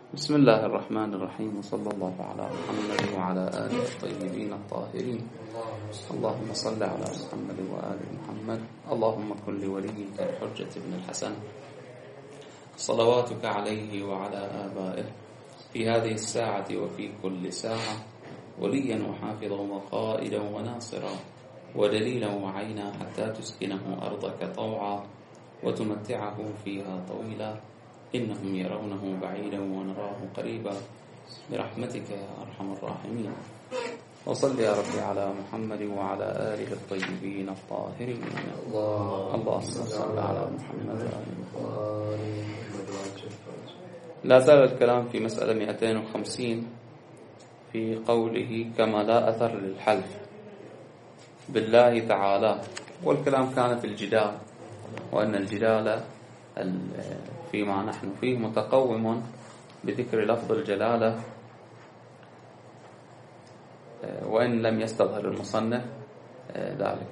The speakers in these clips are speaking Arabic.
بسم الله الرحمن الرحيم، وصلى الله على محمد وعلى آله الطيبين الطاهرين. اللهم صل على محمد وآل محمد. اللهم كن لوليك الحجة بن الحسن صلواتك عليه وعلى آبائه في هذه الساعة وفي كل ساعة وليا وحافظا وقائدا وناصرا ودليلا وعينا حتى تسكنه أرضك طوعا وتمتعه فيها طويلا، إنهم يرونه بعيدا ونراه قريبا برحمتك يا أرحم الراحمين. وصل يا ربي على محمد وعلى آله الطيبين الطاهرين. اللهم صل على محمد وآل محمد. لا زال الكلام في مسألة 250 في قوله كما لا أثر للحلف بالله تعالى، والكلام كان في الجدال، وأن الجدال فيما نحن فيه متقوم بذكر لفظ الجلالة، وإن لم يستظهر المصنف ذلك،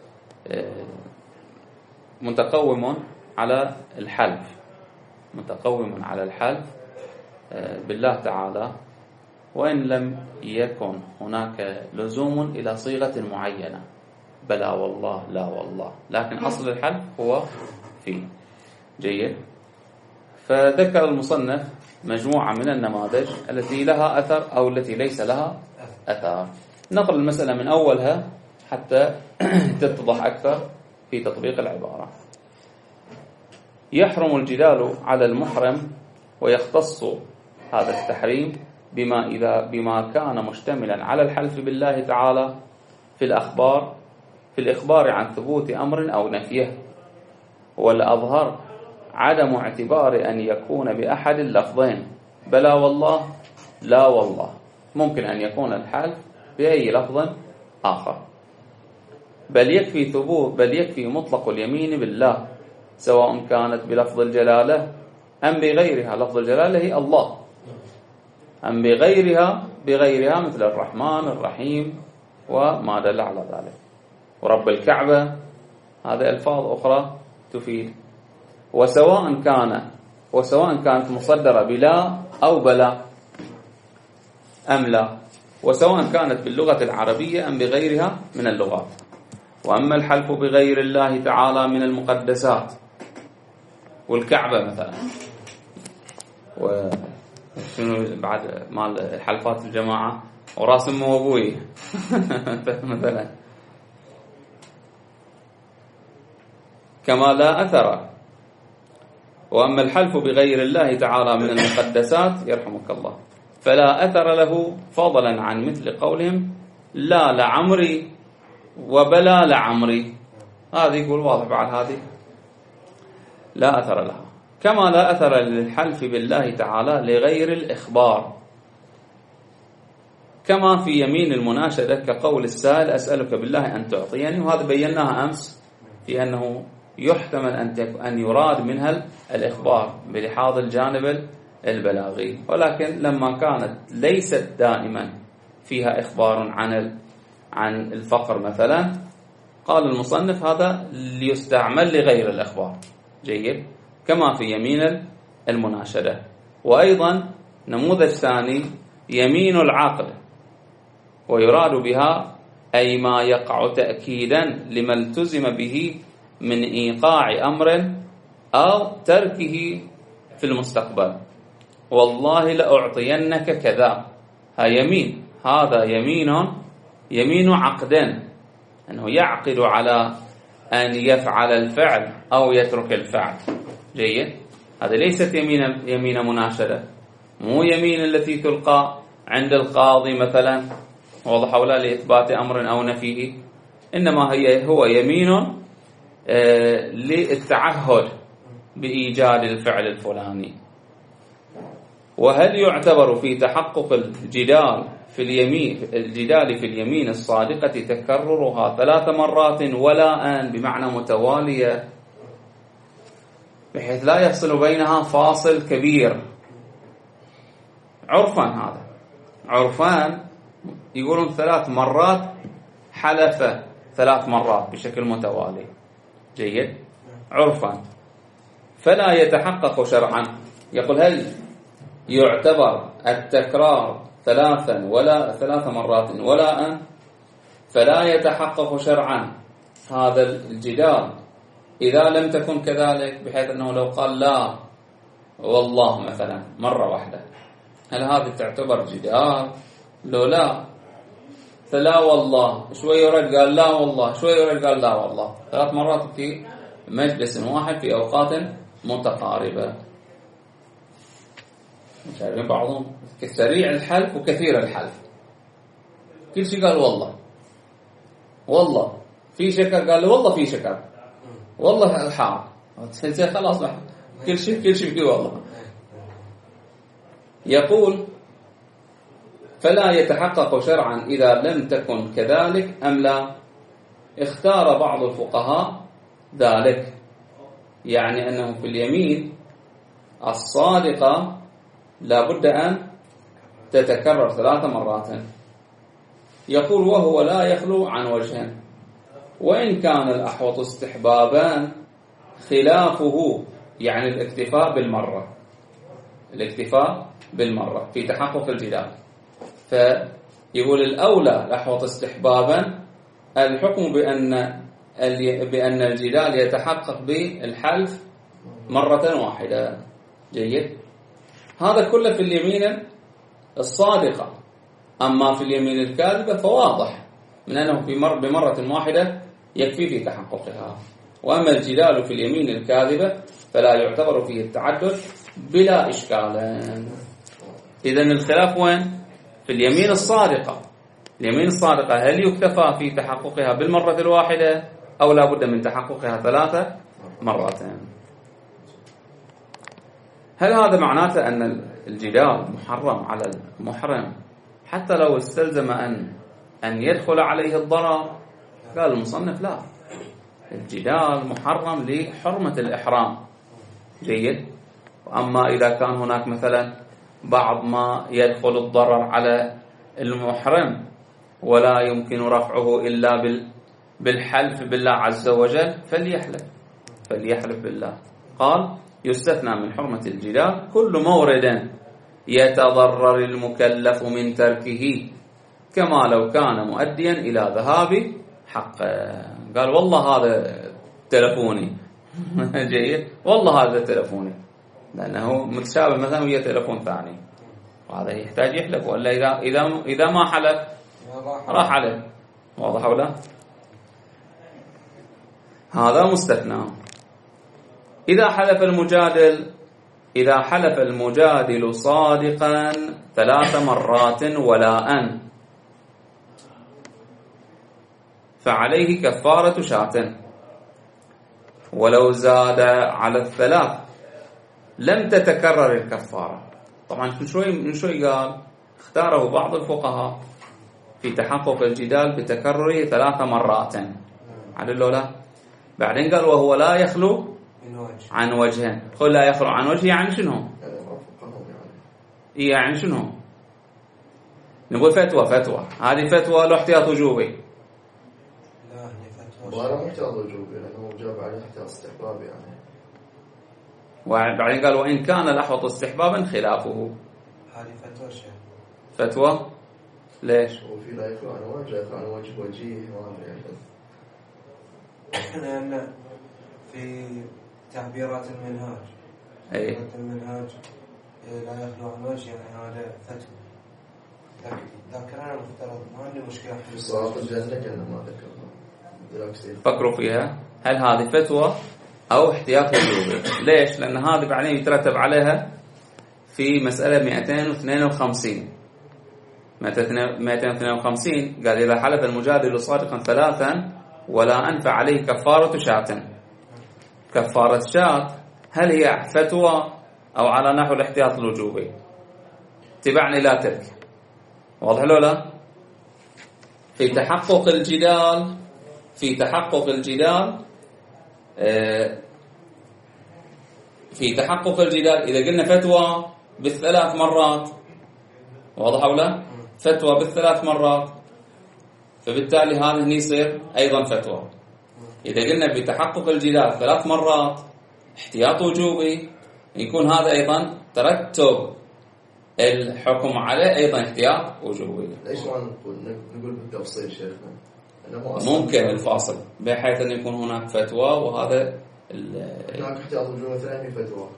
متقوم على الحلف، متقوم على الحلف بالله تعالى، وإن لم يكن هناك لزوم إلى صيغة معينة، بلى والله لا والله، لكن أصل الحلف هو فيه. جيد. فذكر المصنف مجموعة من النماذج التي لها أثر أو التي ليس لها أثر. نقل المسألة من أولها حتى تتضح أكثر في تطبيق العبارة. يحرم الجدال على المحرم، ويختص هذا التحريم بما كان مشتملا على الحلف بالله تعالى في الإخبار عن ثبوت أمر أو نفيه، والأظهر عدم اعتبار أن يكون بأحد اللفظين بلى والله لا والله، ممكن أن يكون الحلف بأي لفظ آخر، بل يكفي مطلق اليمين بالله، سواء كانت بلفظ الجلالة أم بغيرها. لفظ الجلالة هي الله، أم بغيرها مثل الرحمن الرحيم وما دل على ذلك، ورب الكعبة، هذه ألفاظ أخرى تفيد. وسواء كانت مصدرة بلا أو بلا أم لا، وسواء كانت باللغة العربية أم بغيرها من اللغات. وأما الحلف بغير الله تعالى من المقدسات والكعبة مثلا، وشنو بعد مال حلفات الجماعة وراس أمه وأبوي مثلا، كما لا أثر. وأما الحلف بغير الله تعالى من المقدسات يرحمك الله فلا أثر له، فضلا عن مثل قولهم لا لعمري وبلا لعمري. هذه يقول واضح بعد، هذه لا أثر لها. كما لا أثر للحلف بالله تعالى لغير الإخبار، كما في يمين المناشدة كقول السائل أسألك بالله أن تعطيني، وهذا بيناها أمس في أنه يحتمل أن يراد منها الإخبار بلحاظ الجانب البلاغي، ولكن لما كانت ليست دائما فيها إخبار عن الفقر مثلا، قال المصنف هذا ليستعمل لغير الإخبار. جيد. كما في يمين المناشدة. وأيضا نموذج ثاني يمين العقل، ويراد بها أي ما يقع تأكيدا لما التزم به من إيقاع أمر أو تركه في المستقبل. والله لأعطينك كذا، يمين، هذا يمين عقد، أنه يعقد على أن يفعل الفعل أو يترك الفعل. جيد. هذا ليست يمين مناشدة، مو يمين التي تلقى عند القاضي مثلا وضح ولا لإثبات أمر أو نفيه، إنما هو يمين للتعهد بإيجاد الفعل الفلاني. وهل يعتبر في تحقق الجدال في اليمين الصادقة تكررها 3 مرات ولا أن بمعنى متوالية، بحيث لا يفصل بينها فاصل كبير؟ هذا عرفان يقولون 3 مرات حلف 3 مرات بشكل متوالي. جيد. عرفا. فلا يتحقق شرعا. يقول هل يعتبر التكرار 3 مرات ولا أن، فلا يتحقق شرعا هذا الجدال إذا لم تكن كذلك، بحيث أنه لو قال لا والله مثلا مرة واحدة، هل هذه تعتبر جدال؟ لو لا، فلا والله شوي يرد قال لا والله، شوي يرد قال لا والله، 3 مرات في مجلس واحد في أوقات متقاربة. شايفين بعضهم سريع الحلف وكثير الحلف، كل شيء قال والله والله، في شكر قال والله في شكر، والله الحار، خلاص كل شيء فيه والله. يقول فلا يتحقق شرعا إذا لم تكن كذلك أم لا. اختار بعض الفقهاء ذلك، يعني أنه في اليمين الصادقة لا بد أن تتكرر 3 مرات. يقول وهو لا يخلو عن وجه، وإن كان الأحوط استحبابان خلافه، يعني الاكتفاء بالمرة في تحقق الجدال. فيقول الأولى الأحوط استحبابا الحكم بأن الجدال يتحقق بالحلف مرة واحدة. جيد، هذا كله في اليمين الصادقة. أما في اليمين الكاذبة فواضح من أنه بمرة واحدة يكفي في تحققها. وأما الجدال في اليمين الكاذبة فلا يعتبر فيه التعدد بلا إشكال. إذن الخلاف وين؟ في اليمين الصادقة. اليمين الصادقة هل يكتفى في تحققها بالمرة الواحدة أو لا بد من تحققها 3 مرات؟ هل هذا معناته أن الجدال محرم على المحرم حتى لو استلزم أن يدخل عليه الضرر؟ قال المصنف لا، الجدال محرم لحرمة الإحرام. جيد. وأما إذا كان هناك مثلا بعض ما يدخل الضرر على المحرم ولا يمكن رفعه إلا بالحلف بالله عز وجل فليحلف بالله. قال يستثنى من حرمة الجدال كل مورد يتضرر المكلف من تركه، كما لو كان مؤديا إلى ذهاب حقه. قال والله هذا تلفوني جيد، والله هذا تلفوني، لأنه متشابه مثلا ويا تلفون ثاني، وهذا يحتاج يحلف، ولا إذا ما حلف راح عليه. واضح ولا؟ هذا مستثنى. إذا حلف المجادل صادقا 3 مرات ولا أن، فعليه كفارة شاة، ولو زاد على 3 لم تتكرر الكفارة. طبعا من شوي قال اختاره بعض الفقهاء في تحقق الجدال بتكرره 3 مرات على اللولا. بعدين قال وهو لا يخلو عن وجه. قل لا يخلو عن وجه يعني شنو؟ يعني شنو؟ نقول فتوى هذه فتوى له احتياط وجوبي. لا هي فتوى ولا احتياط وجوبي، لأنه جاب عليه احتياط استحبابي يعني. وبعدين قال وإن كان الأحوط استحبابا خلافه. هذه فتوى شيء. فتوى ليش؟ وفي لا يخلو عن وجه، يخلو عن وجه وجيه لأن في تعبيرات المنهاج المنهاج لا يخلو عن وجه، يعني هذا فتوى. ذاكرنا مفترض ما عندي مشكلة في صلاة الجنة كنا ما ذكرنا. فكروا فيها، هل هذه فتوى أو احتياط وجوبي؟ ليش؟ لأن هذه بعدين يترتب عليها في مسألة 252. 252 قال إذا حلف المجادل صادقا 3 ولا أنفع عليه كفارة شاة. كفارة شاة هل هي فتوى أو على نحو الاحتياط الوجوبي؟ تبعني لا ترك. واضح له لا؟ في تحقق الجدال إذا قلنا فتوى ب3 مرات، واضح ولا؟ فتوى ب3 مرات، فبالتالي هذا يصير أيضا فتوى. إذا قلنا بتحقق الجدال 3 مرات احتياط وجوبي، يكون هذا أيضا ترتب الحكم عليه أيضا احتياط وجوبي. ليش ما نقول بالتفصيل شيخنا؟ ممكن الفاصل بحيث أن يكون هناك فتوى وهذا هناك احتياط وجوبي مثلا في فتوى.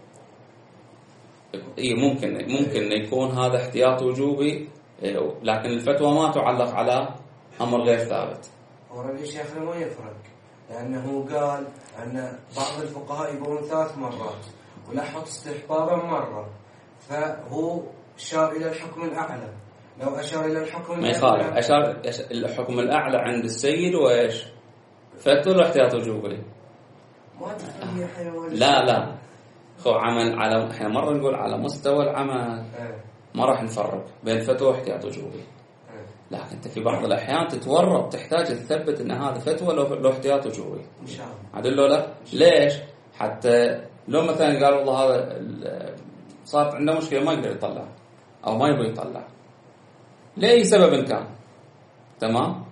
ممكن يكون هذا احتياط وجوبي، لكن الفتوى ما تعلق على أمر غير ثابت. ورد شيخنا ما يفرق، لأنه قال أن بعض الفقهاء يقولون 3 مرات ولاحظ استحبابا مرة، فهو أشار إلى الحكم الأعلى. لو أشار إلى الحكم ما يخالف، أشار الحكم الأعلى عند السيد وإيش؟ فتوى الاحتياط وجوبي. ما تفهم يا حيوان. لا خو عمل على، احنا مرة نقول على مستوى العمل ما راح نفرق بين فتوى واحتياط وجوبي. لكن انت في بعض الاحيان تتورط، تحتاج تثبت ان هذا فتوى لو احتياط وجوبي. ان شاء الله. عدل لا؟ ليش؟ حتى لو مثلا قال والله هذا صارت عنده مشكله ما يقدر يطلع او ما يبغى يطلع لاي سبب كان، تمام؟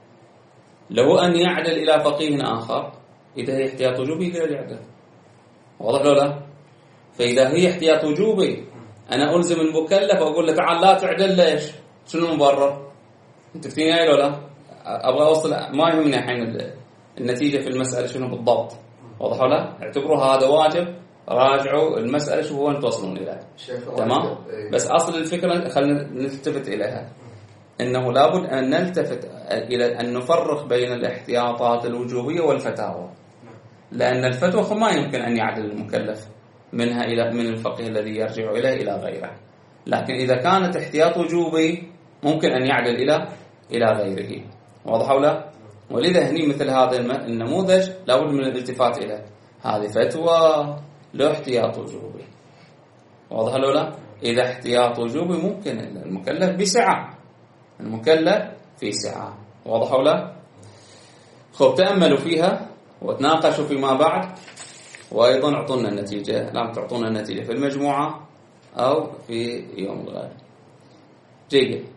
لو ان يعدل الى فقيه اخر، اذا هي احتياط وجوبي يقدر يعدل. واضح لو لا؟ فاذا هي احتياط وجوبي انا الزم المكلف واقول له تعال لا تعدل. ليش؟ شنو المبرر؟ انت فتيني لو لا؟ ابغى اوصل، ما يهمني الحين النتيجه في المساله شنو بالضبط. واضح ولا؟ اعتبروها هذا واجب، راجعوا المساله شوفوا وين توصلون الى. تمام؟ بس اصل الفكره خلينا نلتفت اليها، انه لابد ان نلتفت الى ان نفرق بين الاحتياطات الوجوبيه والفتاوى، لان الفتوى ما يمكن ان يعدل المكلف منها الى من الفقيه الذي يرجع اليه الى غيره. لكن اذا كانت احتياط وجوبي ممكن ان يعدل الى غيره. واضح ولا؟ ولذا هني مثل هذا النموذج لابد من الالتفات اليه، هذه فتوى له احتياط وجوبي. واضح ولا؟ اذا احتياط وجوبي ممكن المكلف بسعه، المكلف في سعه. واضح ولا؟ خب تاملوا فيها وتناقشوا فيما بعد، وايضا اعطونا النتيجه، لا تعطونا النتيجه في المجموعه او في يوم الغد. جيد.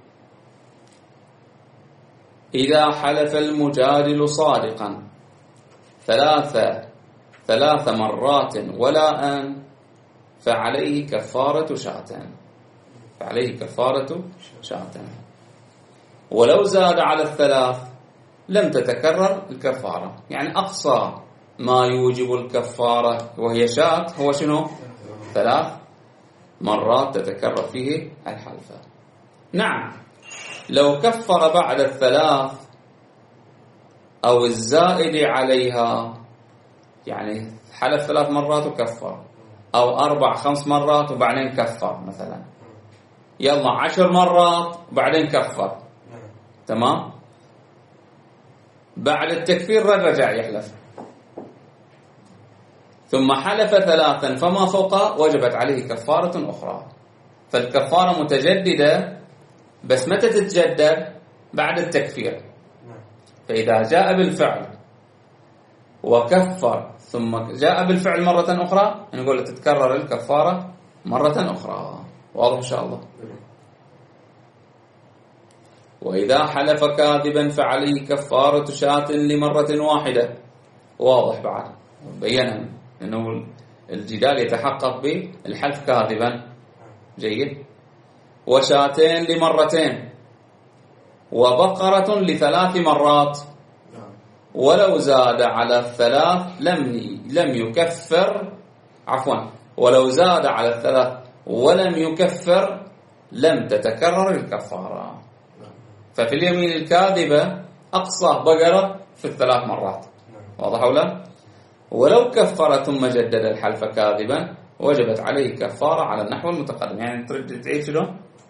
إذا حلف المجادل صادقا ثلاث مرات ولا أن فعليه كفارة شاتان، ولو زاد على 3 لم تتكرر الكفارة. يعني أقصى ما يوجب الكفارة وهي شات هو شنو؟ 3 مرات تتكرر فيه الحلفة. نعم، لو كفر بعد 3 أو الزائد عليها، يعني حلف 3 مرات وكفر، أو 4-5 مرات وبعدين كفر مثلا، يلا 10 مرات وبعدين كفر، تمام؟ بعد التكفير رجع يحلف، ثم حلف 3 فما فوق وجبت عليه كفارة أخرى. فالكفارة متجددة، بس متى تتجدد؟ بعد التكفير. فإذا جاء بالفعل وكفر ثم جاء بالفعل مرة أخرى نقول تتكرر الكفارة مرة أخرى. واضح إن شاء الله؟ وإذا حلف كاذبا فعليه كفارة شاة لمرة واحدة. واضح بعد بينا أنه الجدال يتحقق بالحلف كاذبا. جيد. وشاتين لمرتين، وبقرة ل3 مرات، ولو زاد على 3 لم يكفر، عفوا، ولو زاد على 3 ولم يكفر لم تتكرر الكفارة. ففي اليمين الكاذبة أقصى بقرة في 3 مرات. واضح ولا؟ ولو كفر ثم جدد الحلف كاذبا وجبت عليه كفارة على النحو المتقدم. يعني تريد تعيد شنو؟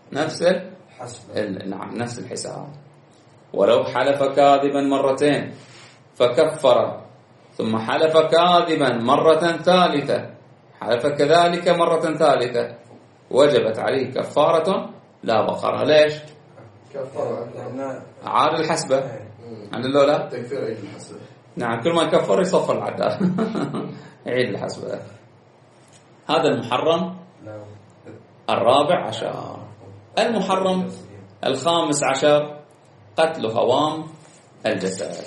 نعم، نفس الحساب. ولو حلف كاذبا مرتين فكفر ثم حلف كاذبا مرة ثالثة، حلف كذلك مرة ثالثة، وجبت عليه كفارة لا بقرة. ليش؟ كفارة عاد الحسبة عند اللولا تكفير عيد الحسبة. نعم، كل ما يكفر يصفر العداد عيد الحسبة. هذا المحرم 14. المحرم 15 قتل هوام الجسد.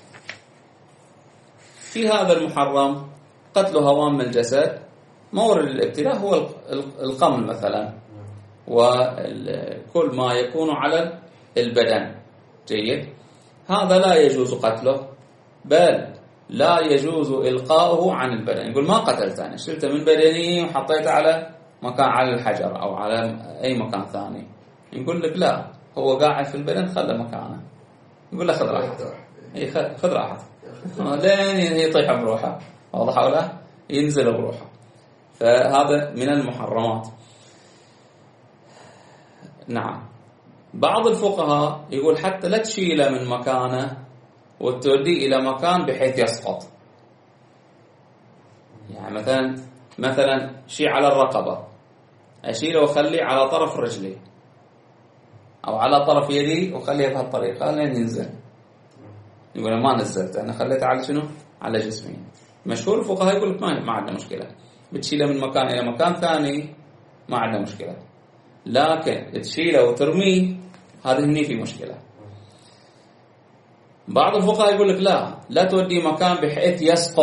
في هذا المحرم قتل هوام الجسد مورد الابتلاء هو القمل مثلا، وكل ما يكون على البدن. جيد. هذا لا يجوز قتله، بل لا يجوز إلقاؤه عن البدن. يقول ما قتلته، أنا شلته من بدني وحطيته على مكان، على الحجر أو على أي مكان ثاني. يقول لك لا، هو قاعد في البدن، خله مكانه. يقول له خذ راحتك، خذ راحتك لين يطيح بروحه، واضح ولا ينزل بروحه. فهذا من المحرمات. نعم. بعض الفقهاء يقول حتى لا تشيله من مكانه وتوديه إلى مكان بحيث يسقط. يعني مثلا شيء على الرقبة، أشيله وخليه على طرف رجلي أو على طرف يدي وخليه بهالطريقة لين ينزل. يقول ما نزلت، أنا خليته على شنو؟ على جسمي. مشهور الفقهاء يقول لك ما عندنا مشكلة، بتشيله من مكان إلى مكان ثاني ما عندنا مشكلة، لكن تشيله وترميه هذه هني في مشكلة. بعض الفقهاء يقول لك لا تودي مكان بحيث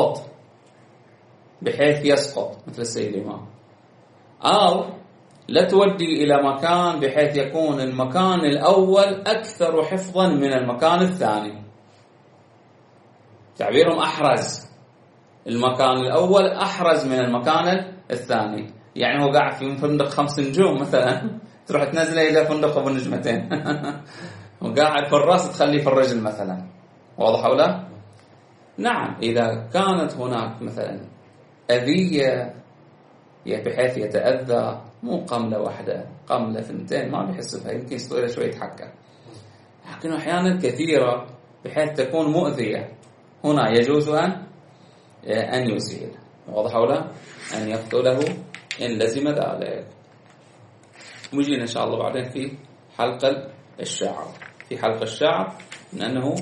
يسقط مثل السيد الإمام، أو لا تودي إلى مكان بحيث يكون المكان الأول أكثر حفظا من المكان الثاني. تعبيرهم أحرز، المكان الأول أحرز من المكان الثاني. يعني هو قاعد في فندق 5 نجوم مثلا، تروح تنزله إلى فندق أبو نجمتين وقاعد في الرأس تخليه في الرجل مثلا، واضح ولا؟ نعم. إذا كانت هناك مثلا أذية بحيث يتأذى، مو قملة واحدة، قملة 2 ما بيحس بها، يمكن يستوي شوي يتحكى، لكن أحيانا كثيرة بحيث تكون مؤذية، هنا يجوز أن يزيل، واضح ولا؟ أن يقتله إن لزم ذلك. ويجينا إن شاء الله بعدين في حلق الشعر. في حلق الشعر من أنه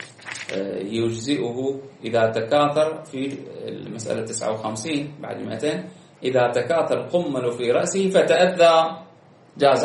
يجزئه إذا تكاثر، في المسألة 59 بعد 200، إذا تكاثر قمل في رأسه فتأذى جاز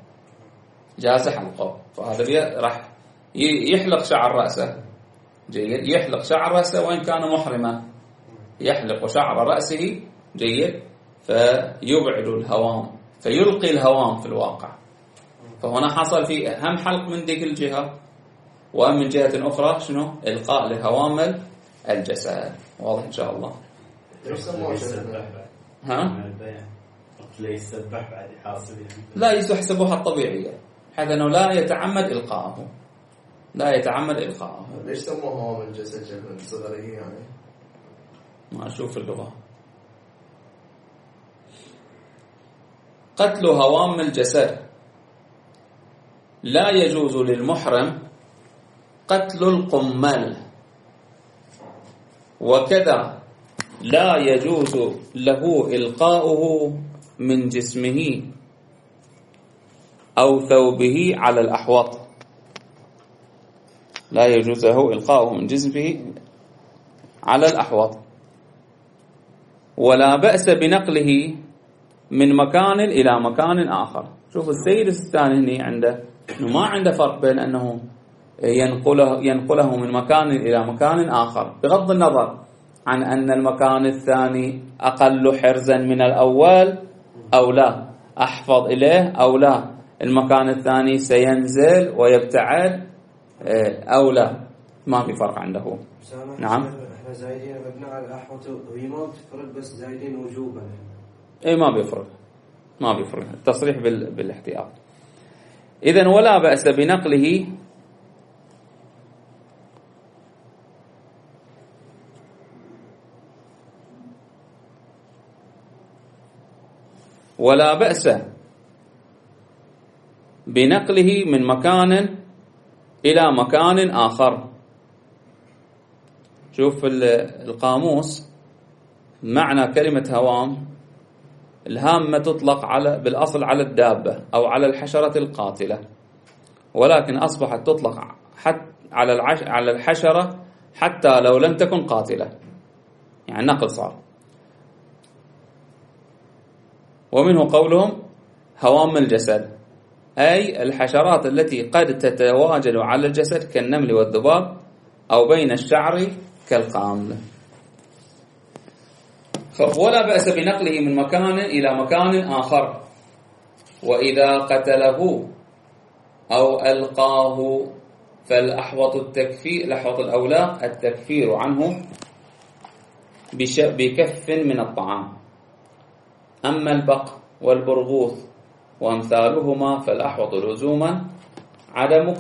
حلقه. فهذا راح يحلق شعر رأسه. جيد. يحلق شعر رأسه وإن كان محرما، يحلق شعر رأسه. جيد. فيبعد الهوام، فيلقي الهوام في الواقع. فهنا حصل في هم حلق من ذيك الجهة، ومن جهة أخرى شنو؟ إلقاء لهوام الجسد. واضح إن شاء الله. لا يحسبوها الطبيعية، حيث أنه لا يتعمد إلقاءه. ليش سموها هوام الجسد شكل صغرية يعني؟ ما أشوف اللغة. قتل هوام الجسد، لا يجوز للمحرم قتل القمل، وكذا لا يجوز له إلقاؤه من جسمه أو ثوبه على الأحوط. لا يجوز له إلقاؤه من جسمه على الأحوط، ولا بأس بنقله من مكان إلى مكان آخر. شوف السيد السيستاني عنده ما عنده فرق بين أنه ينقله من مكان إلى مكان آخر، بغض النظر عن أن المكان الثاني أقل حرزا من الأول أو لا، أحفظ إليه أو لا، المكان الثاني سينزل ويبتعد أو لا، ما في فرق عنده. نعم. احنا زايدين مبنى على الأحوط، وهي ما بتفرق، بس زايدين وجوبا. اي ما بيفرق التصريح بالاحتياط. إذن ولا بأس بنقله من مكان إلى مكان آخر. شوف القاموس، معنى كلمة هوام، الهامة تطلق بالأصل على الدابة أو على الحشرة القاتلة، ولكن أصبحت تطلق على الحشرة حتى لو لم تكن قاتلة، يعني نقل صار. ومنه قولهم هوام الجسد، أي الحشرات التي قد تتواجد على الجسد كالنمل والذباب، أو بين الشعر كالقامل. ولا بأس بنقله من مكان إلى مكان آخر. وإذا قتله أو ألقاه فالأحوط الأحوط الأولى التكفير عنه بكف من الطعام. أما البق والبرغوث وأمثالهما فالأحوط لزوما عدم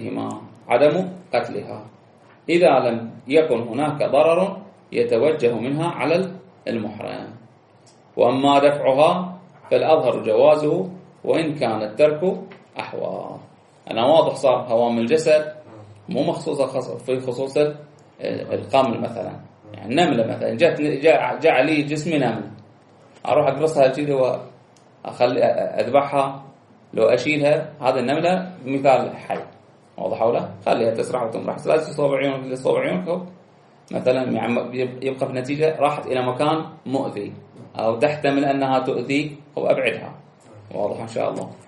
قتلها إذا لم يكن هناك ضرر يتوجه منها على المحرم. وأما دفعها فالأظهر جوازه وإن كان الترك أحوى. أنا واضح صار هوام الجسد مو مخصوصة في خصوص القمل مثلا. يعني النملة مثلا جاء لي جسمي نملة، أروح أقرصها كذا وأخلي أذبحها، لو أشيلها هذه النملة مثال حي، واضح ولا؟ خليها تسرح وتمرح، لا تصوب عيونك لصوب عيونك مثلا، يبقى في نتيجة راحت إلى مكان مؤذي أو تحتمل أنها تؤذيك وأبعدها، واضح إن شاء الله.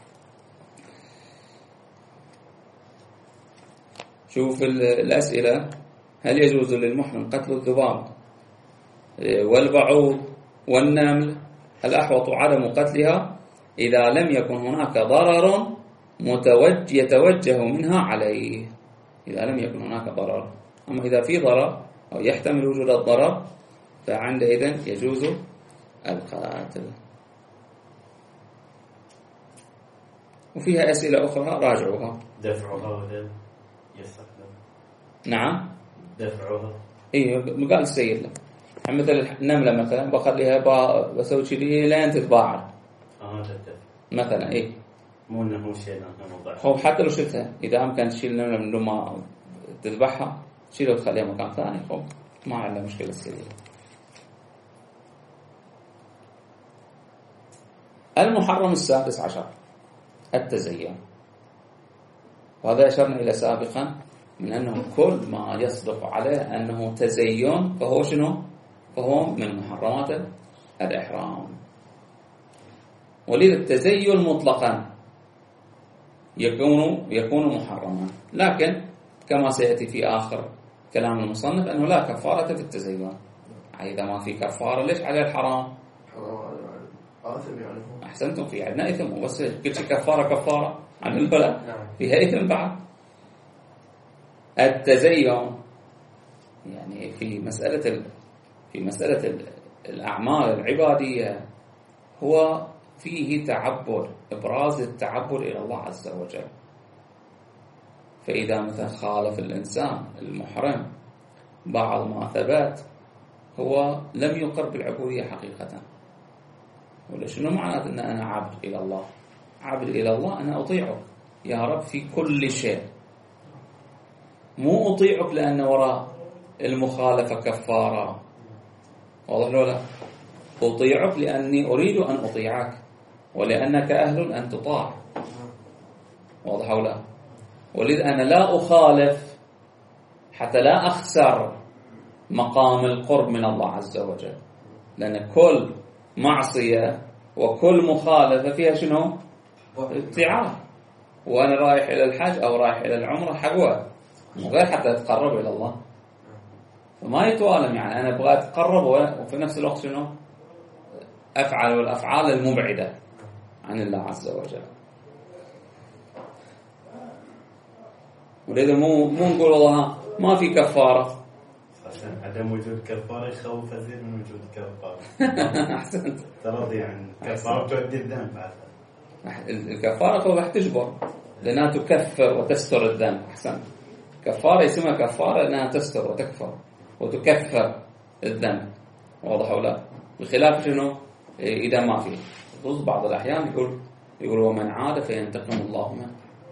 شوف الأسئلة: هل يجوز للمحرم قتل الذباب والبعوض والنمل؟ الأحوط عدم قتلها إذا لم يكن هناك ضرر يتوجه منها عليه. إذا لم يكن هناك ضرر، أما إذا في ضرر أو يحتمل وجود الضرر فعندئذ يجوز القتل. وفيها أسئلة أخرى راجعوها. دفعها يستخدم. نعم دفعها. إيه قال السيد له مثل النملة مثلا بخليها بسوي شيء لين تتباعد مثلا. إيه مو إنه شيء هو حتى لو شلتها إذا أمكن تشيل النملة من دون ما تذبحها شيلها وتخليها مكان ثاني خب ما عنده مشكلة السيد. المحرم السادس عشر التزين، وهذا أشرنا إلى سابقا من أنه كل ما يصدق عليه أنه تزين فهو شنو؟ فهو من محرمات الإحرام. ولذا التزين مطلقا يكون محرما، لكن كما سيأتي في آخر كلام المصنف أنه لا كفارة في التزين. إذا ما في كفارة ليش عليه الحرام؟ آثم يعني. أحسنتم، في عندنا إثم، وبس كل شيء كفارة عن البلاء فيها إثم بعد. التزين يعني في مسألة الأعمال العبادية هو فيه تعبد، إبراز التعبد إلى الله عز وجل. فإذا مثلا خالف الإنسان المحرم بعض ما ثبت هو لم يقر بالعبودية حقيقة. ولا شنو معنات أن أنا عبد إلى الله؟ عبد إلى الله أنا أطيعك يا رب في كل شيء، مو أطيعك لأن وراء المخالفة كفارة، واضح ولا؟ أطيعك لأني أريد أن أطيعك ولأنك أهل أن تطاع، واضح ولا؟ ولذا أنا لا أخالف حتى لا أخسر مقام القرب من الله عز وجل، لأن كل معصية وكل مخالفة فيها شنو؟ ابتعاد. وأنا رايح إلى الحج أو رايح إلى العمرة حقوة غير حتى أتقرب إلى الله، فما يتوالم. يعني أنا أبغى أتقرب وفي نفس الوقت شنو؟ أفعل الأفعال المبعدة عن الله عز وجل. ولذا مو نقول والله ما في كفارة. عدم وجود كفارة يخوف أزيد من وجود كفارة. أحسنت. ترضي عن كفارة تؤدي الذنب بعد. الكفارة هو راح تجبر لأنها تكفر وتستر الذنب. أحسنت. كفارة اسمها كفارة لأنها تستر وتكفر وتكفر الذنب، واضح ولا؟ بخلاف شنو؟ إذا ما في خصوص بعض الأحيان يقول ومن عاد فينتقم الله منه.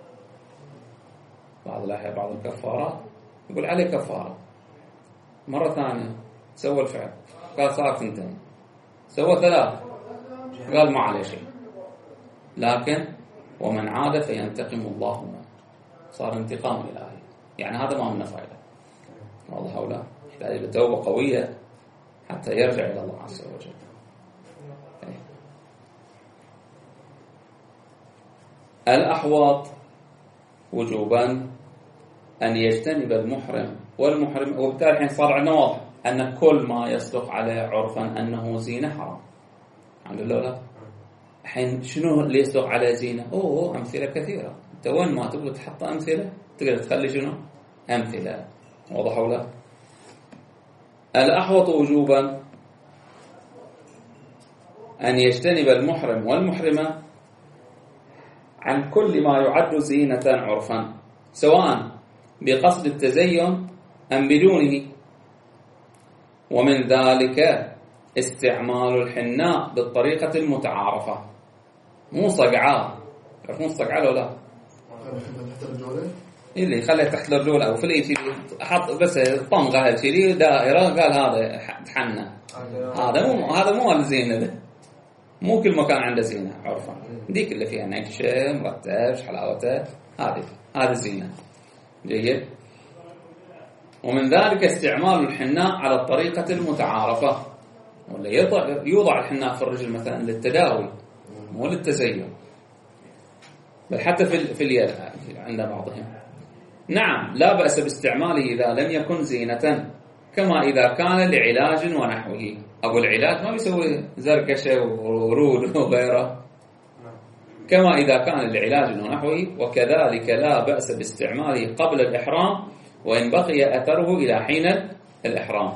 بعض الأحيان بعض الكفارات يقول عليه كفارة، مرة ثانية سوى الفعل قال صار ثنتين، سوى ثلاث قال ما عليه شيء، لكن ومن عاد فينتقم الله منه صار انتقام إلهي. يعني هذا ما منه فائدة، واضح ولا؟ يحتاج إلى توبة قوية حتى يرجع إلى الله عز وجل. الأحواط وجوبا أن يجتنب المحرم والمحرم، وبالتالي الحين صار عندنا واضح أن كل ما يصدق عليه عرفا أنه زينة حرام. الحمد لله. الحين شنو اللي يصدق على زينة؟ أمثلة كثيرة. أنت وين ما تبغى تحط أمثلة تقدر تخلي شنو؟ أمثلة. واضح ولا؟ الأحوط وجوبا أن يجتنب المحرم والمحرمة عن كل ما يعد زينة عرفا، سواء بقصد التزين أم بدونه. ومن ذلك استعمال الحناء بالطريقة المتعارفة، مو صقعاء. تعرفون الصقعاء ولا لا؟ تحت الرجولة اللي يخليه تحت الرجول أو في الإيد حط بس طمغة هالشيء دائرة، قال هذا تحنى. هذا مو الزينة ده، مو كل مكان عنده زينة عرفا. ديك اللي فيها نكش مرتب حلاوته، هذه زينة. جيد. ومن ذلك استعمال الحناء على الطريقة المتعارفة، ولا يوضع الحناء في الرجل مثلا للتداوي مو للتزين، بل حتى في اليد عند بعضهم. نعم لا بأس باستعماله إذا لم يكن زينة، كما إذا كان لعلاج ونحوه. أبو العلاج ما بيسوي زركشة ورود وغيره، كما إذا كان لعلاج ونحوه. وكذلك لا بأس باستعماله قبل الإحرام وإن بقي أثره إلى حين الإحرام.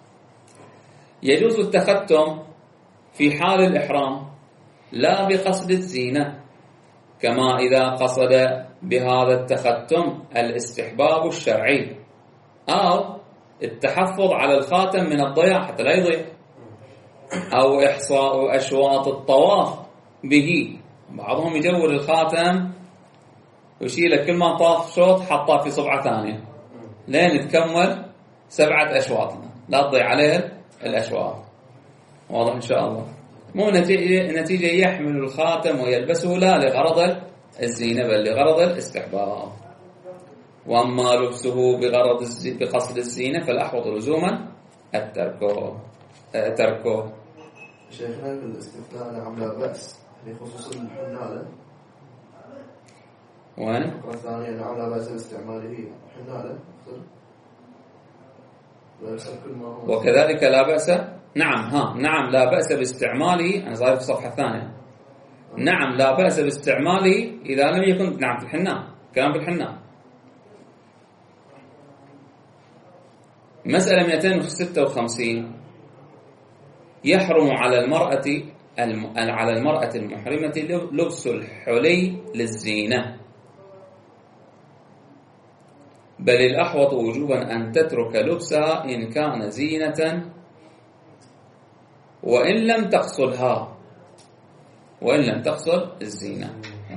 يجوز التختم في حال الإحرام لا بقصد الزينة، كما إذا قصد بهذا التختم الاستحباب الشرعي أو التحفظ على الخاتم من الضياع حتى لا يضيع، أو إحصاء أشواط الطواف به. بعضهم يجور الخاتم ويشيله كل ما طاف شوط حطاه في صبعة ثانية لين تكمل 7 أشواط، لا تضيع عليه الأشواط. واضح إن شاء الله؟ مو نتيجة يحمل الخاتم ويلبسه لا لغرض الزينة بل لغرض الاستحباب. وأما لبسه بقصد الزينة فالأحوط لزوما تركه. شيخنا في الاستثناء نعم لا بأس بخصوص الحنالة. وين؟ الفقرة الثانية نعم لا بأس باستعماله حنالة. وكذلك لا بأس نعم لا بأس باستعماله. أنا صار في الصفحة الثانية. نعم لا بأس باستعماله إذا لم يكن في الحناء. كلام في الحناء. مسألة 256. يحرم على المرأة المحرمة لبس الحلي للزينة، بل الأحوط وجوبا أن تترك لبسها إن كان زينة وإن لم تقصد الزينة.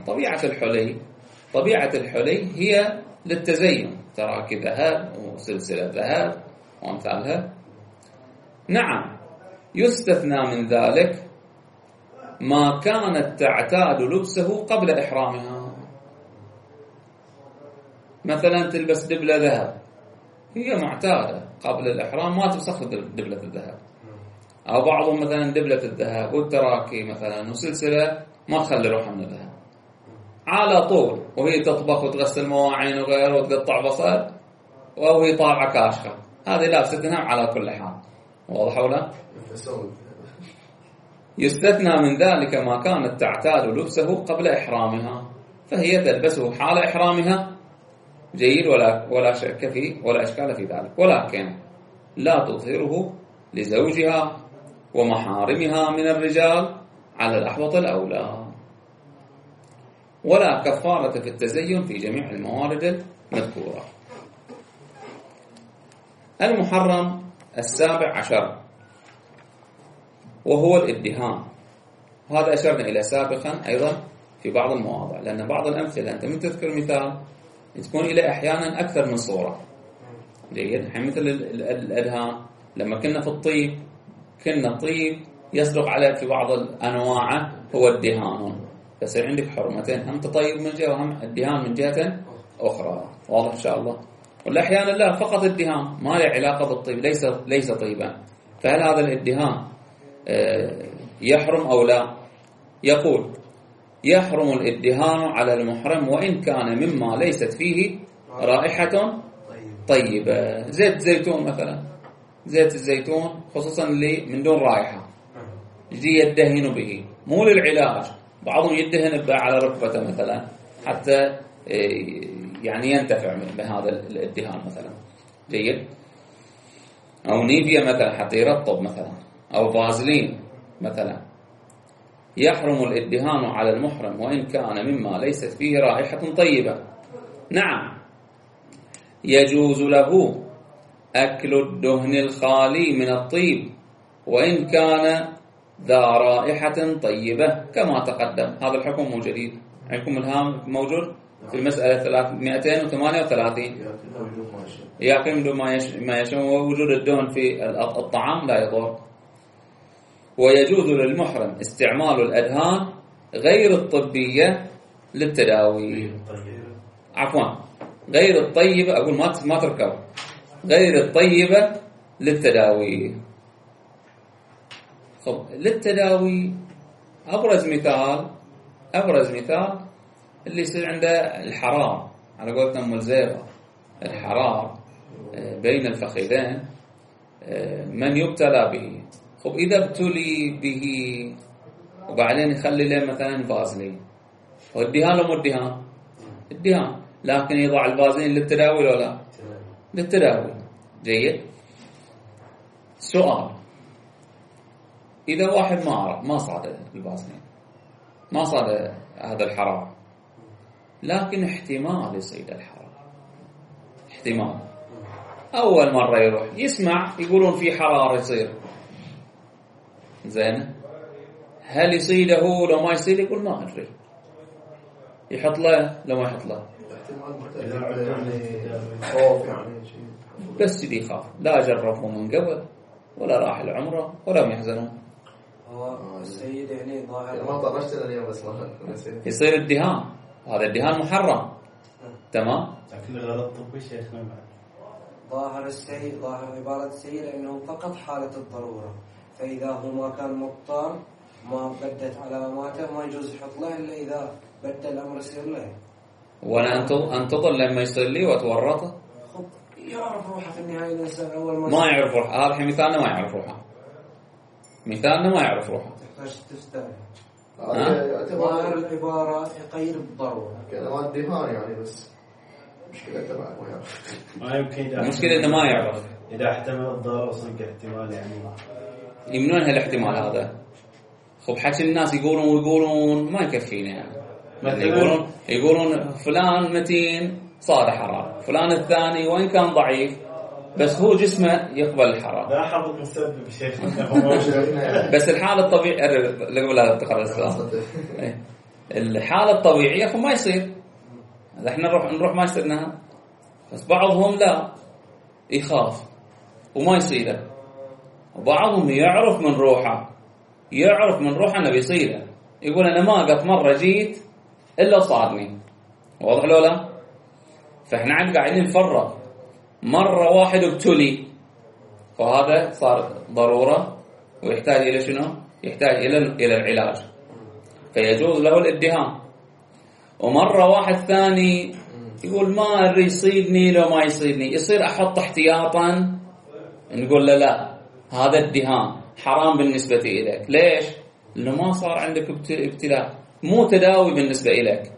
طبيعة الحلي هي للتزين، تراك ذهب وسلسلة ذهب وأمثالها. نعم يستثنى من ذلك ما كانت تعتاد لبسه قبل إحرامها، مثلا تلبس دبلة ذهب هي معتادة قبل الإحرام ما توسخ دبلة الذهب، أو بعضهم مثلا دبلة الذهب والتراكي مثلا وسلسلة ما تخلي روحها من الذهب على طول، وهي تطبخ وتغسل مواعين وغيره وتقطع بصل وهي طالعة كاشخة، هذه لا تستثنى على كل حال. واضح ولا؟ يستثنى من ذلك ما كانت تعتاد لبسه قبل إحرامها، فهي تلبسه حال إحرامها جيد ولا شك فيه ولا إشكال في ذلك، ولكن لا تظهره لزوجها ومحارمها من الرجال على الأحوط الأولى. ولا كفارة في التزين في جميع الموارد المذكورة. المحرم 17 وهو الادهان، وهذا أشرنا إلى سابقا أيضا في بعض المواضع، لأن بعض الأمثلة أنت من تذكر مثال تكون إلى أحيانا أكثر من صورة. جيد. مثل الأدهان لما كنا في الطيب، كنا الطيب يصدق عليه في بعض الأنواع هو الدهان، فصير عندك حرمتين، هم تطيب من جهة وهم الدهان من جهة أخرى. واضح إن شاء الله؟ ولا أحيانا لا، فقط الدهان ما له علاقة بالطيب، ليس طيبا، فهل هذا الادهان يحرم أو لا؟ يقول يحرم الادهان على المحرم وإن كان مما ليست فيه رائحة طيبة. زيت زيتون مثلا، زيت الزيتون خصوصا اللي من دون رائحة يجي يدهن به، مو للعلاج بعضهم يدهن على ركبته مثلا حتى يعني ينتفع بهذا الادهان مثلا. جيد. أو نيفيا مثلا حتى يرطب مثلا، أو فازلين مثلا. يحرم الادهان على المحرم وإن كان مما ليست فيه رائحة طيبة. نعم، يجوز له أكل الدهن الخالي من الطيب وإن كان ذا رائحة طيبة كما تقدم. هذا الحكم مو جديد عندكم، الهام موجود في المسألة 238. يأكل من دون ما يشم، ووجود الدهن في الطعام لا يضر. ويجوز للمحرم استعمال الأدهان غير الطبية للتداوي. عفوا، غير الطيبة، أقول ما تركب، غير الطيبة للتداوي. للتداوي أبرز مثال اللي يصير عنده الحرار، على قولة أم الزيغة، الحرار بين الفخذين، من يبتلى به. إذا ابتلي به وبعدين يخلي له مثلا فازلين، والدهان لو الدهان لكن يضع الفازلين للتداوي ولا لا؟ للتداوي. جيد. سؤال: إذا واحد ما صاد الفازلين، ما صاد هذا الحرام، لكن احتمال يصيد الحرام، احتمال أول مرة يروح يسمع يقولون في حرارة يصير، زين، هل يصيده لو ما يصيد؟ يقول ما أدري، يحط له لو ما يحط له، بس يدي خاف، لا جربوا من قبل ولا راح العمرة ولا يحزنون. هو السيد يعني ظاهر ما طرشت اليوم بس يصير الدهان، هذا الدهان محرم. تمام. لكن غلط طبي شيخنا بعد. ظاهر عبارة السيد انه فقط حالة الضرورة، فإذا هو ما كان مضطر ما بدت علاماته ما يجوز يحط له إلا إذا بدأ الأمر يصير له. وأنا أنتظر لما يصير لي وأتورطه. يعرف روحه في النهاية الإنسان أول ما يعرف روحه. هذا الحين مثالنا ما يعرف روحه. مثالنا ما يعرف روحه. تحتاج تستعمل. ظاهر العبارة يقيد بالضرورة. كلمات دهان يعني، بس مشكلة تبع ما يمكن. المشكلة إنه ما يعرف. إذا احتمل الضرر صدق احتمال يعني. يمنون هالاحتمال هذا. خب حكي الناس يقولون ما يكفينا يعني. يقولون فلان متين صار حرام، فلان الثاني وإن كان ضعيف بس هو جسمه يقبل الحرام. لا حظك مسبب شيء. بس الحالة الطبيعية قبل لا تقرأ السؤال، الحالة الطبيعية ما يصير. احنا نروح ما يصيرنا، بس بعضهم لا يخاف وما يصيره، وبعضهم يعرف من روحه انه بيصيره، يقول انا ما قط مرة جيت الا صارني. واضح لو لا؟ فاحنا عاد قاعدين نفرق. مرة واحد ابتلي فهذا صار ضرورة ويحتاج الى شنو؟ يحتاج الى العلاج، فيجوز له الادهان. ومرة واحد ثاني يقول ما أدري يصيدني لو ما يصيدني، يصير أحط احتياطا، نقول له لا، هذا الدهان حرام بالنسبة إليك. ليش؟ لأنه ما صار عندك ابتلاء، مو تداوي بالنسبة إليك.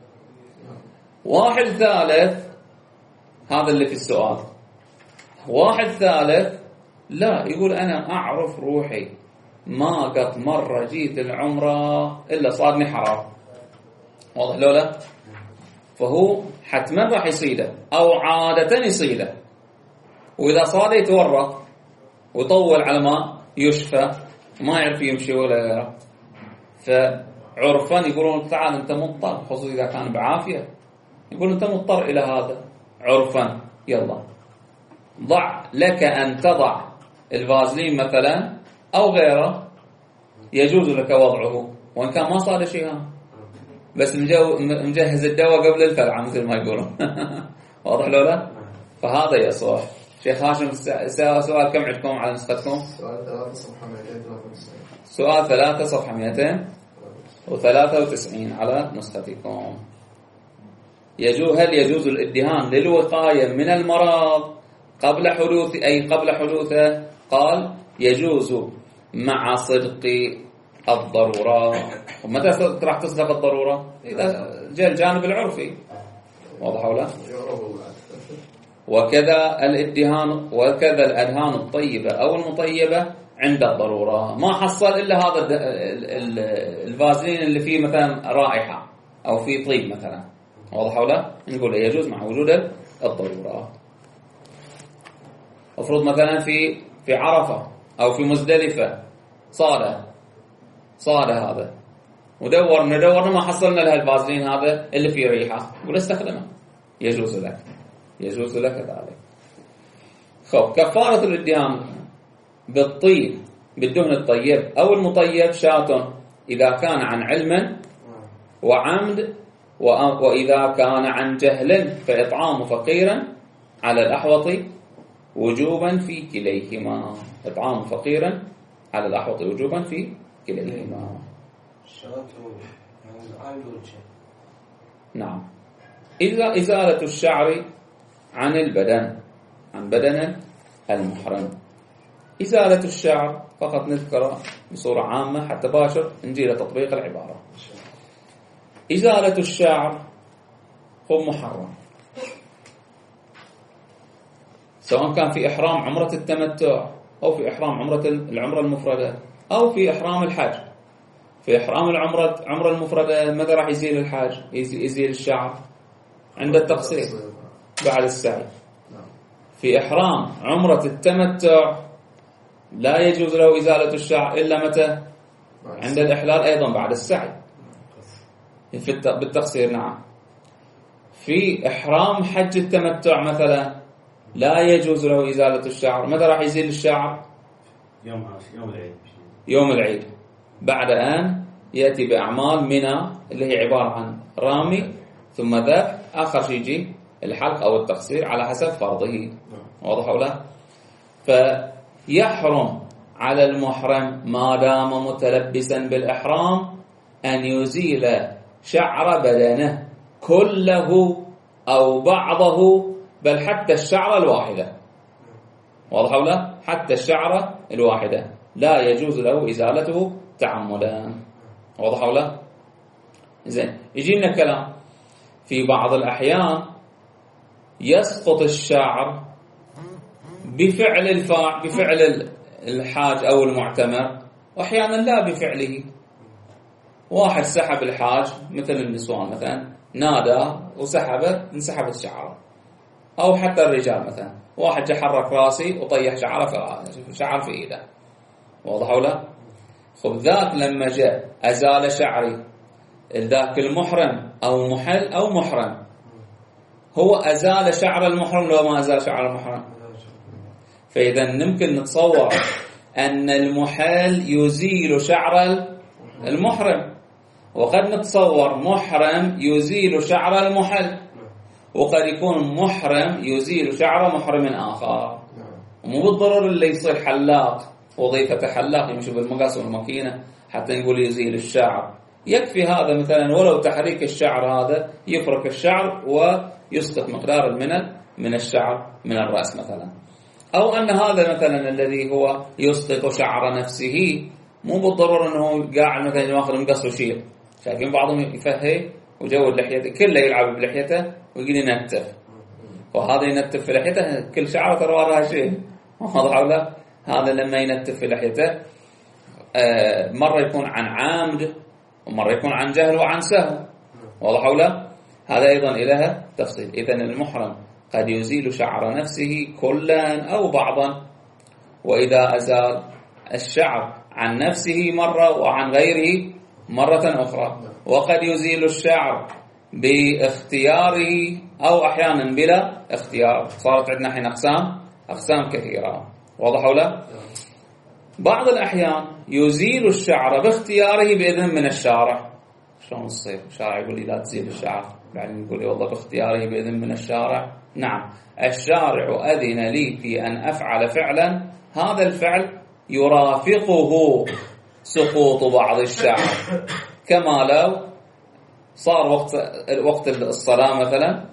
واحد ثالث، هذا اللي في السؤال، واحد ثالث لا، يقول أنا أعرف روحي، ما قط مرة جيت العمرة إلا صارني حرام. واضح لو لا؟ فهو حتما راح يصيده أو عادة يصيده، وإذا صاد يتورط ويطول على ما يشفى، ما يعرف يمشي ولا غيره. فعرفا يقولون تعال أنت مضطر، خصوصا إذا كان بعافية، يقول أنت مضطر إلى هذا عرفا، يلا ضع لك أن تضع الفازلين مثلا أو غيره، يجوز لك وضعه وإن كان ما صار شيء، بس مجهز الدواء قبل الفلعة مثل ما يقولون. واضح لو لا؟ فهذا يصح. شيخ هاشم سؤال كم عندكم على نسختكم؟ سؤال 3 صفحة 293 على نسختكم. هل يجوز الادهان للوقاية من المرض قبل حدوثه؟ قال يجوز مع صدق الضرورة. ومتى راح تصدق الضرورة؟ إذا جاء الجانب العرفي. واضح ولا؟ وكذا الادهان وكذا الأدهان الطيبة أو المطيبة عند الضرورة. ما حصل إلا هذا الفازلين اللي فيه مثلا رائحة أو فيه طيب مثلا، واضح ولا؟ نقول يجوز مع وجود الضرورة. أفرض مثلا في عرفة أو في مزدلفة صالة هذا، ندورنا ما حصلنا لها الفازلين هذا اللي فيه ريحة، نقول استخدمه، يجوز لك ذلك. خب، كفارة الادهان بالطيب بالدهن الطيب أو المطيب شاة إذا كان عن علم وعمد، وإذا كان عن جهل فإطعام فقيرا على الأحوط وجوبا في كليهما. إطعام فقيرا على الأحوط وجوبا في كليهما. نعم. إذا إزالة الشعر عن البدن، عن بدن المحرم. إزالة الشعر فقط نذكره بصورة عامة حتى باشر نجي لتطبيق العبارة. إزالة الشعر هو محرم، سواء كان في إحرام عمرة التمتع أو في إحرام العمرة المفردة أو في إحرام الحج. في إحرام العمرة المفردة ماذا راح يزيل الحاج؟ يزيل الشعر عند التقصير بعد السعي. في إحرام عمرة التمتع لا يجوز له إزالة الشعر إلا متى؟ عند الإحلال أيضا بعد السعي بالتقصير. نعم. في إحرام حج التمتع مثلا لا يجوز له إزالة الشعر. متى راح يزيل الشعر؟ يوم العيد بعد أن يأتي بأعمال منى اللي هي عبارة عن رامي ثم ذبح، آخر شيء يجي الحلق أو التقصير على حسب فرضه. واضح ولا؟ فيحرم على المحرم ما دام متلبسا بالإحرام أن يزيل شعر بدنه كله أو بعضه، بل حتى الشعرة الواحدة. واضح ولا؟ حتى الشعرة الواحدة لا يجوز له إزالته تعمدا. واضح ولا؟ زين، يجينا كلام في بعض الأحيان يسقط الشعر بفعل الحاج أو المعتمر، وأحيانا لا بفعله. واحد سحب الحاج مثل النسوان مثلا، نادى انسحبت شعره، أو حتى الرجال مثلا واحد جحرك راسي وطيح شعر في إيده. واضح ولا؟ خب، ذاك لما جاء أزال شعري ذاك المحرم أو محل أو محرم، هو أزال شعر المحرم لو ما أزال شعر المحرم. فإذا نمكن نتصور أن المحل يزيل شعر المحرم، وقد نتصور محرم يزيل شعر المحل، وقد يكون محرم يزيل شعر محرم آخر. ومو بالضرورة اللي يصير حلاق وظيفة حلاق يمشي بالمقص والماكينة حتى نقول يزيل الشعر. يكفي هذا مثلا ولو تحريك الشعر هذا يفرك الشعر ويسقط مقدار من الشعر من الرأس مثلا. أو أن هذا مثلا الذي هو يسقط شعر نفسه مو بالضرورة أنه قاعد مثلا ياخذ مقص وشيل. شايفين بعضهم يفهي وجود لحيته كله يلعب بلحيته ويقول ينتف، وهذا ينتف في لحيته كل شعره ترى وراها شيء. واضح ولا؟ هذا لما ينتف في لحيته مرة يكون عن عامد ومرة يكون عن جهل وعن سهو. واضح ولا؟ هذا أيضا إلها تفصيل. إذن المحرم قد يزيل شعر نفسه كلا أو بعضا، وإذا أزال الشعر عن نفسه مرة وعن غيره مرة أخرى، وقد يزيل الشعر باختياره أو أحيانا بلا اختيار. صارت عندنا حين أقسام كثيرة. واضح ولا؟ بعض الأحيان يزيل الشعر باختياره بإذن من الشارع. شلون تصير؟ الشارع يقول لي لا تزيل الشعر، بعدين يقول لي والله باختياره بإذن من الشارع. نعم، الشارع أذن لي في أن أفعل فعلا، هذا الفعل يرافقه سقوط بعض الشعر، كما لو صار وقت الصلاة مثلا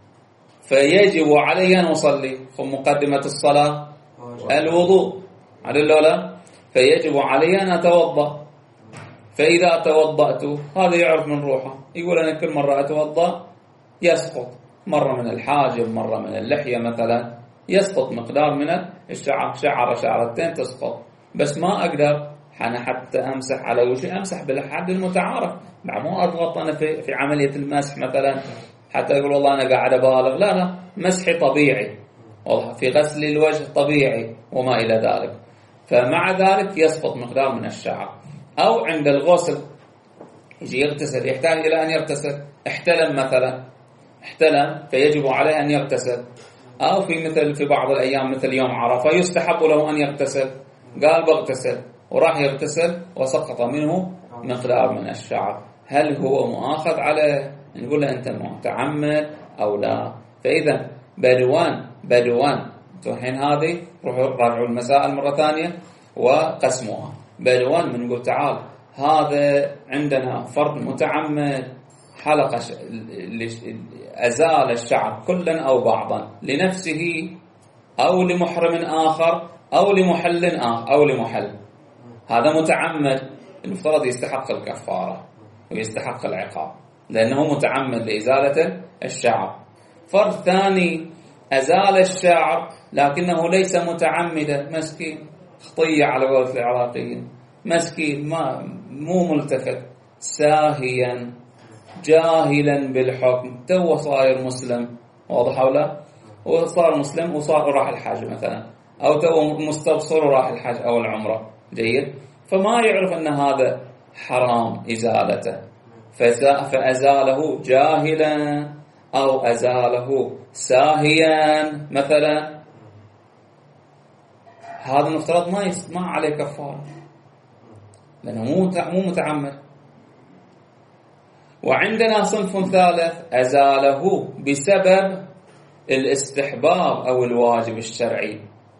فيجب علي أن أصلي. مقدمة الصلاة الوضوء على الأولى، فيجب علي أن أتوضأ. فإذا توضأت هذا يعرف من روحه، يقول أنا كل مرة أتوضأ يسقط، مرة من الحاجب مرة من اللحية مثلا يسقط مقدار من الشعر، شعرة شعرتين تسقط، بس ما أقدر أنا حتى أمسح على وجهي أمسح بالحد المتعارف، مو أضغط أنا في عملية المسح مثلا حتى أقول والله أنا قاعد أبالغ، لا مسحي طبيعي، والله في غسل الوجه طبيعي وما إلى ذلك. فمع ذلك يسقط مقدار من الشعر. أو عند الغسل يجي يغتسل، يحتاج إلى أن يغتسل، احتلم مثلا، احتلم فيجب عليه أن يغتسل، أو في بعض الأيام مثل يوم عرفة يستحب له أن يغتسل، قال بغتسل وراح يغتسل وسقط منه مقدار من الشعر، هل هو مؤاخذ عليه؟ نقول له أنت متعمد أو لا؟ فإذا بدوان الحين هذه روحوا راجعوا المسائل مرة ثانية وقسموها. بدوان بنقول تعال هذا عندنا فرد متعمد حلقة أزال الشعر كلا أو بعضا لنفسه أو لمحرم آخر أو لمحل آخر أو لمحل، هذا متعمد، المفترض يستحق الكفارة ويستحق العقاب لأنه متعمد لإزالة الشعر. فرد ثاني أزال الشعر لكنه ليس متعمدا، مسكين خطية على قولة العراقيين، مسكين مو ملتفت، ساهيا جاهلا بالحكم، تو صاير مسلم، واضح ولا؟ وصار مسلم وصار راح الحج مثلا، أو تو مستبصر وراح الحج أو العمرة، جيد، فما يعرف أن هذا حرام إزالته، فأزاله جاهلا أو أزاله ساهيا مثلا، هذا المفترض ما عليه كفارة لأنه مو متعمد. وعندنا صنف ثالث أزاله بسبب الاستحباب أو الواجب الشرعي،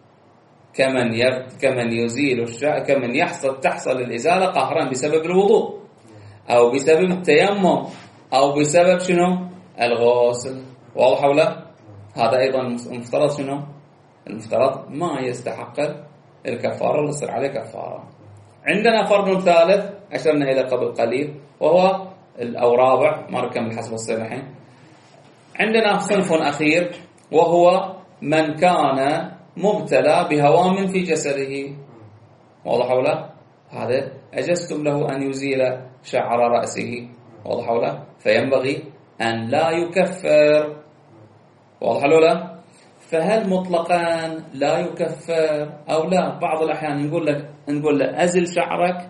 كمن يزيل الشعر، كمن تحصل الإزالة قهرا بسبب الوضوء أو بسبب التيمم أو بسبب شنو؟ الغسل، واضح ولا؟ هذا أيضا المفترض شنو؟ المفترض ما يستحق الكفارة ولا يصير عليه كفارة. عندنا فرد ثالث أشرنا إلى قبل قليل وهو أو رابع، ما نكمل حسب الصيغة الحين. عندنا صنف أخير وهو من كان مبتلى بهوام في جسده، واضح ولا؟ هذا أجزتم له أن يزيل شعر رأسه، واضح ولا؟ فينبغي أن لا يكفر، واضح ولا؟ فهل مطلقا لا يكفر أو لا؟ بعض الأحيان نقول له أزل شعرك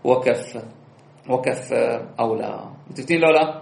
وكفر أو لا، متفقين لو لا؟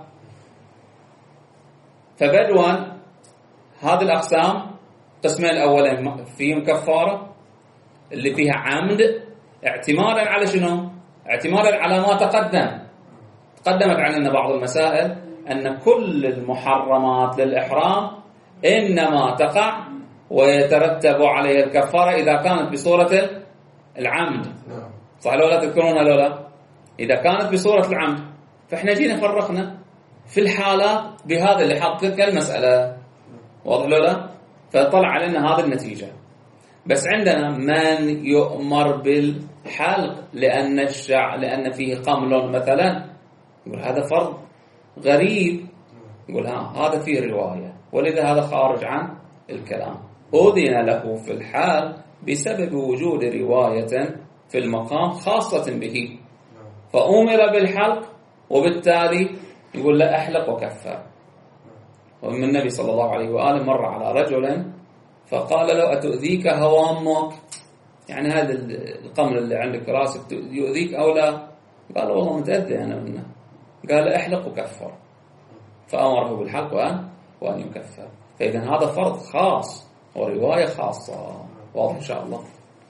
فبدوا هذه الأقسام، قسمين الأولين فيهم كفارة اللي فيها عمد اعتمادا على شنو؟ اعتمادا على ما تقدمت عندنا بعض المسائل أن كل المحرمات للإحرام إنما تقع ويترتب عليها الكفارة إذا كانت بصورة العمد، صح لو لا تذكرونها لو لا؟ إذا كانت بصورة العمد، فإحنا جينا فرقنا في الحالة بهذا اللي حط تلك المسألة، واضح لو لا؟ فطلع علينا هذه النتيجة. بس عندنا من يؤمر بالحلق لأن فيه قمل مثلا، يقول هذا فرض غريب، يقول هذا فيه رواية، ولذا هذا خارج عن الكلام، أذن له في الحال بسبب وجود رواية في المقام خاصة به، فأمر بالحلق وبالتالي يقول لا أحلق وكفر. ومن النبي صلى الله عليه وآله مر على رجل فقال له أتؤذيك هوامك، يعني هذا القمل اللي عندك راسك يؤذيك أو لا؟ قال والله متأذي أنا منه، قال احلق وكفر، فأمره بالحلق وأن يكفر. فإذا هذا فرض خاص ورواية خاصة، واضح إن شاء الله.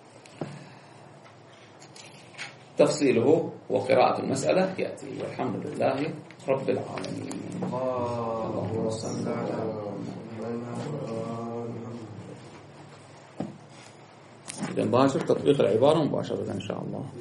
تفصيله وقراءة المسألة يأتي، والحمد لله رب العالمين. اللهم صل على إذا مباشر تطبيق العبارة مباشرة إن شاء الله.